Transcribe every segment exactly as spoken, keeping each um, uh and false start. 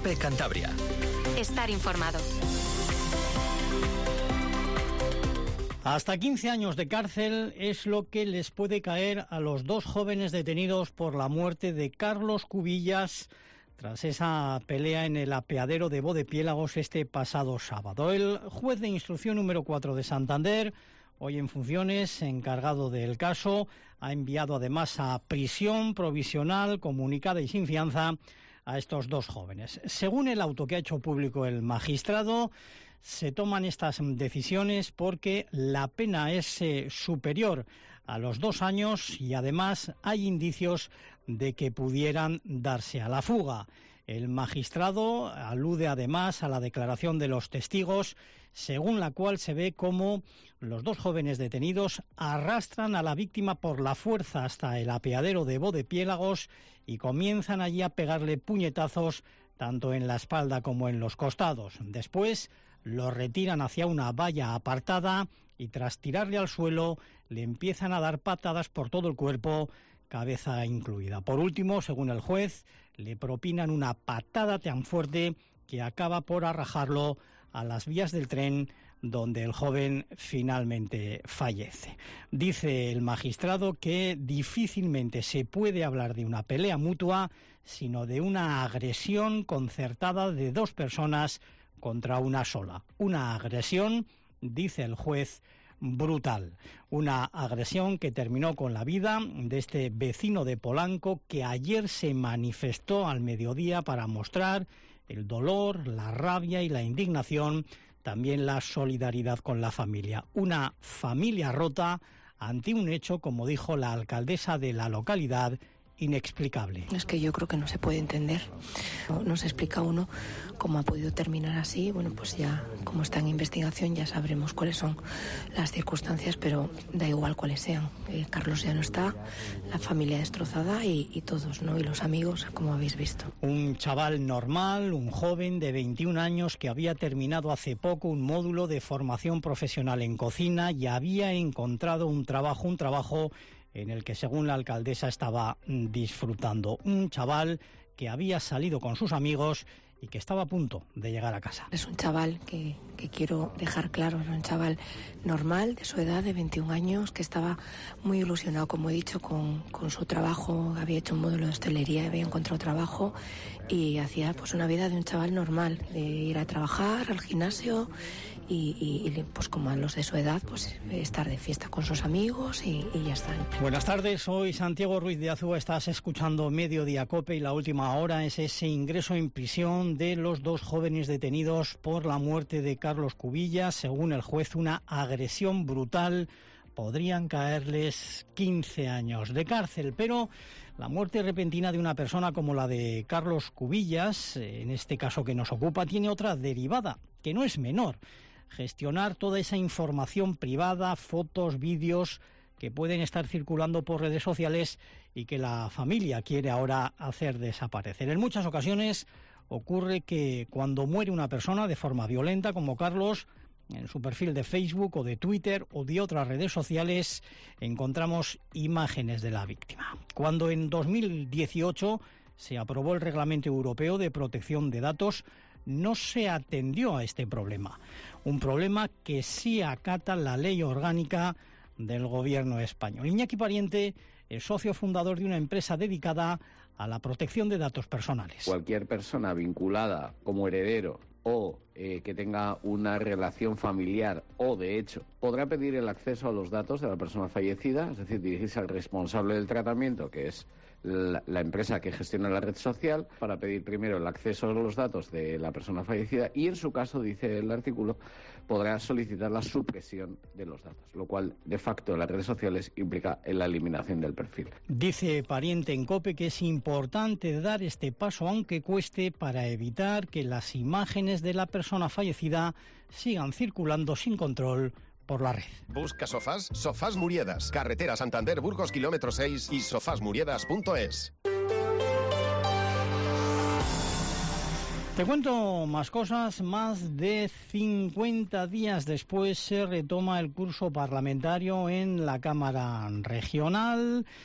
COPE Cantabria. Estar informado. Hasta quince años de cárcel es lo que les puede caer a los dos jóvenes detenidos por la muerte de Carlos Cubillas tras esa pelea en el apeadero de Bodepiélagos este pasado sábado. El juez de instrucción número cuatro de Santander, hoy en funciones, encargado del caso, ha enviado además a prisión provisional comunicada y sin fianza a estos dos jóvenes. Según el auto que ha hecho público el magistrado, se toman estas decisiones porque la pena es eh, superior a los dos años y además hay indicios de que pudieran darse a la fuga. El magistrado alude además a la declaración de los testigos, según la cual se ve cómo los dos jóvenes detenidos arrastran a la víctima por la fuerza hasta el apeadero de Bodepiélagos y comienzan allí a pegarle puñetazos tanto en la espalda como en los costados. Después lo retiran hacia una valla apartada y tras tirarle al suelo le empiezan a dar patadas por todo el cuerpo, cabeza incluida. Por último, según el juez, le propinan una patada tan fuerte que acaba por arrajarlo a las vías del tren, donde el joven finalmente fallece. Dice el magistrado que difícilmente se puede hablar de una pelea mutua, sino de una agresión concertada de dos personas contra una sola. Una agresión, dice el juez, brutal. Una agresión que terminó con la vida de este vecino de Polanco que ayer se manifestó al mediodía para mostrar el dolor, la rabia y la indignación, también la solidaridad con la familia. Una familia rota ante un hecho, como dijo la alcaldesa de la localidad, inexplicable. Es que yo creo que no se puede entender. No, no se explica uno cómo ha podido terminar así. Bueno, pues ya, como está en investigación, ya sabremos cuáles son las circunstancias, pero da igual cuáles sean. Eh, Carlos ya no está, la familia destrozada y, y todos, ¿no? Y los amigos, como habéis visto. Un chaval normal, un joven de veintiún años que había terminado hace poco un módulo de formación profesional en cocina y había encontrado un trabajo, un trabajo en el que, según la alcaldesa, estaba disfrutando. Un chaval que había salido con sus amigos y que estaba a punto de llegar a casa. Es un chaval que, que quiero dejar claro, es un chaval normal, de su edad, de veintiún años, que estaba muy ilusionado, como he dicho, con, con su trabajo. Había hecho un módulo de hostelería, había encontrado trabajo y hacía pues una vida de un chaval normal, de ir a trabajar, al gimnasio y, y, y pues como a los de su edad, pues estar de fiesta con sus amigos y, y ya está. Buenas tardes, soy Santiago Ruiz de Azúa, estás escuchando Mediodía Cope y la última hora es ese ingreso en prisión de los dos jóvenes detenidos por la muerte de Carlos Cubillas. Según el juez, una agresión brutal, podrían caerles quince años de cárcel, pero la muerte repentina de una persona como la de Carlos Cubillas, en este caso que nos ocupa, tiene otra derivada, que no es menor: gestionar toda esa información privada, fotos, vídeos que pueden estar circulando por redes sociales y que la familia quiere ahora hacer desaparecer. En muchas ocasiones ocurre que cuando muere una persona de forma violenta, como Carlos, en su perfil de Facebook o de Twitter o de otras redes sociales encontramos imágenes de la víctima. Cuando en dos mil dieciocho se aprobó el Reglamento Europeo de Protección de Datos, no se atendió a este problema. Un problema que sí acata la ley orgánica del gobierno español. Iñaki Pariente es socio fundador de una empresa dedicada a la protección de datos personales. Cualquier persona vinculada como heredero o eh, que tenga una relación familiar o de hecho podrá pedir el acceso a los datos de la persona fallecida, es decir, dirigirse al responsable del tratamiento, que es la, la empresa que gestiona la red social, para pedir primero el acceso a los datos de la persona fallecida y, en su caso, dice el artículo, podrá solicitar la supresión de los datos, lo cual de facto en las redes sociales implica la eliminación del perfil. Dice Pariente en COPE que es importante dar este paso, aunque cueste, para evitar que las imágenes de la persona fallecida sigan circulando sin control por la red. Busca sofás, Sofás Muriedas, carretera Santander Burgos kilómetro seis y sofás muriedas punto es. Te cuento más cosas. Más de cincuenta días después se retoma el curso parlamentario en la Cámara Regional.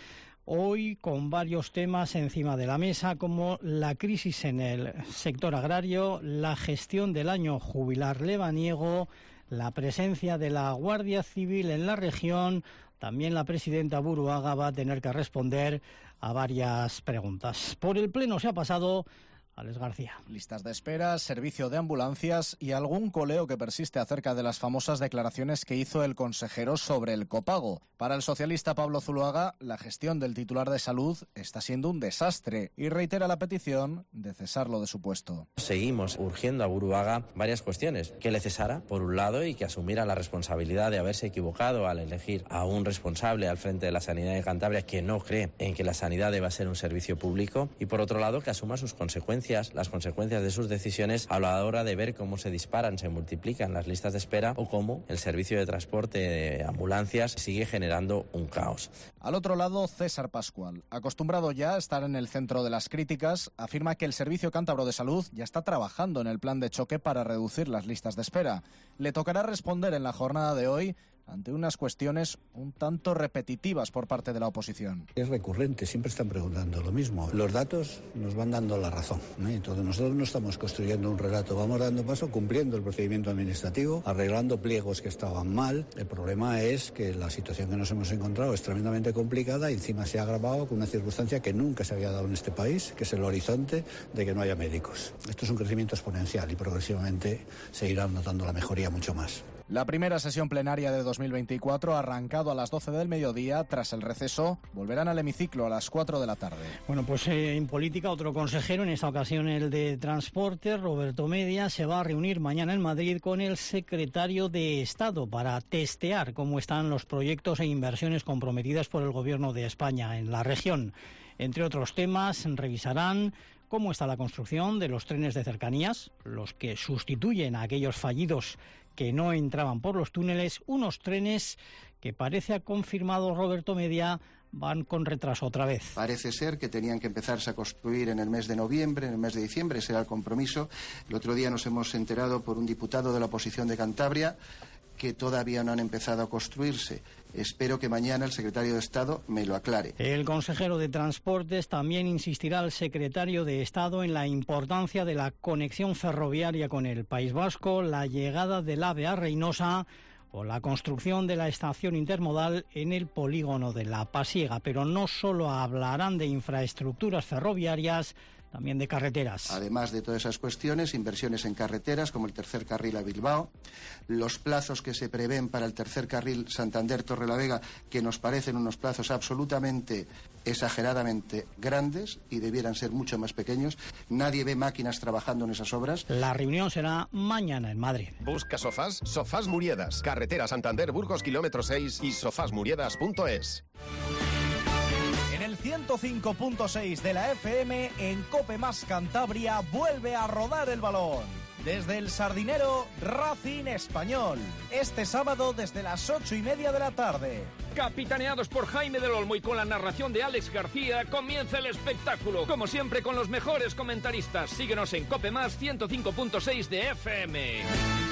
Hoy con varios temas encima de la mesa, como la crisis en el sector agrario, la gestión del año jubilar lebaniego, la presencia de la Guardia Civil en la región. También la presidenta Buruaga va a tener que responder a varias preguntas. Por el Pleno se ha pasado Alex García. Listas de espera, servicio de ambulancias y algún coleo que persiste acerca de las famosas declaraciones que hizo el consejero sobre el copago. Para el socialista Pablo Zuluaga, la gestión del titular de Salud está siendo un desastre y reitera la petición de cesarlo de su puesto. Seguimos urgiendo a Buruaga varias cuestiones. Que le cesara, por un lado, y que asumiera la responsabilidad de haberse equivocado al elegir a un responsable al frente de la sanidad de Cantabria que no cree en que la sanidad deba ser un servicio público, y por otro lado, que asuma sus consecuencias, las consecuencias de sus decisiones a la hora de ver cómo se disparan, se multiplican las listas de espera o cómo el servicio de transporte de ambulancias sigue generando un caos. Al otro lado, César Pascual, acostumbrado ya a estar en el centro de las críticas, afirma que el Servicio Cántabro de Salud ya está trabajando en el plan de choque para reducir las listas de espera. Le tocará responder en la jornada de hoy ante unas cuestiones un tanto repetitivas por parte de la oposición. Es recurrente, siempre están preguntando lo mismo. Los datos nos van dando la razón, ¿eh? Entonces nosotros no estamos construyendo un relato, vamos dando paso, cumpliendo el procedimiento administrativo, arreglando pliegos que estaban mal. El problema es que la situación que nos hemos encontrado es tremendamente complicada y encima se ha agravado con una circunstancia que nunca se había dado en este país, que es el horizonte de que no haya médicos. Esto es un crecimiento exponencial y progresivamente se irá notando la mejoría mucho más. La primera sesión plenaria de dos mil veinticuatro ha arrancado a las doce del mediodía. Tras el receso, volverán al hemiciclo a las cuatro de la tarde. Bueno, pues eh, en política, otro consejero, en esta ocasión el de Transporte, Roberto Media, se va a reunir mañana en Madrid con el secretario de Estado para testear cómo están los proyectos e inversiones comprometidas por el Gobierno de España en la región. Entre otros temas, revisarán cómo está la construcción de los trenes de cercanías, los que sustituyen a aquellos fallidos que no entraban por los túneles, unos trenes que parece ha confirmado Roberto Media van con retraso otra vez. Parece ser que tenían que empezarse a construir en el mes de noviembre, en el mes de diciembre, ese era el compromiso. El otro día nos hemos enterado por un diputado de la oposición de Cantabria que todavía no han empezado a construirse. Espero que mañana el secretario de Estado me lo aclare. El consejero de Transportes también insistirá al secretario de Estado en la importancia de la conexión ferroviaria con el País Vasco, la llegada del AVE a Reynosa o la construcción de la estación intermodal en el polígono de La Pasiega. Pero no solo hablarán de infraestructuras ferroviarias, también de carreteras. Además de todas esas cuestiones, inversiones en carreteras como el tercer carril a Bilbao, los plazos que se prevén para el tercer carril Santander-Torrelavega, que nos parecen unos plazos absolutamente, exageradamente grandes y debieran ser mucho más pequeños. Nadie ve máquinas trabajando en esas obras. La reunión será mañana en Madrid. Busca sofás, Sofás Muriedas, carretera Santander-Burgos, kilómetro seis y sofás muriedas punto es. El ciento cinco punto seis de la F M en Cope Más Cantabria vuelve a rodar el balón. Desde el Sardinero, Racing Español. Este sábado desde las ocho y media de la tarde. Capitaneados por Jaime del Olmo y con la narración de Alex García, comienza el espectáculo. Como siempre con los mejores comentaristas. Síguenos en Cope Más ciento cinco punto seis de F M.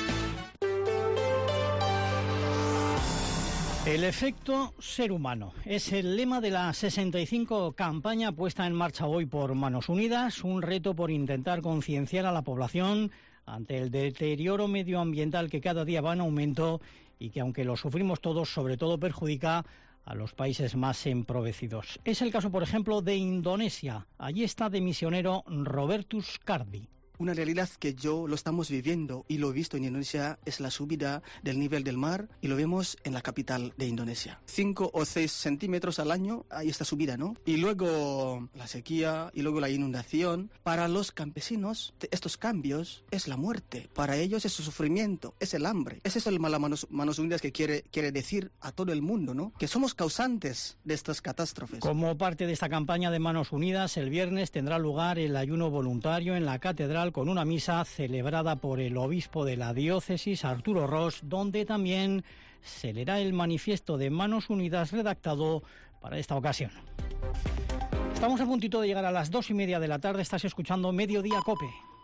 El efecto ser humano es el lema de la sesenta y cinco campaña puesta en marcha hoy por Manos Unidas, un reto por intentar concienciar a la población ante el deterioro medioambiental que cada día va en aumento y que, aunque lo sufrimos todos, sobre todo perjudica a los países más empobrecidos. Es el caso, por ejemplo, de Indonesia. Allí está de misionero Robertus Cardi. Una realidad que yo lo estamos viviendo y lo he visto en Indonesia es la subida del nivel del mar y lo vemos en la capital de Indonesia. Cinco o seis centímetros al año hay esta subida, ¿no? Y luego la sequía y luego la inundación. Para los campesinos, estos cambios es la muerte. Para ellos es el sufrimiento, es el hambre. Es eso el Manos, Manos Unidas que quiere, quiere decir a todo el mundo, ¿no? Que somos causantes de estas catástrofes. Como parte de esta campaña de Manos Unidas, el viernes tendrá lugar el ayuno voluntario en la catedral con una misa celebrada por el obispo de la diócesis, Arturo Ros, donde también se leerá el manifiesto de Manos Unidas redactado para esta ocasión. Estamos a puntito de llegar a las dos y media de la tarde. Estás escuchando Mediodía Cope.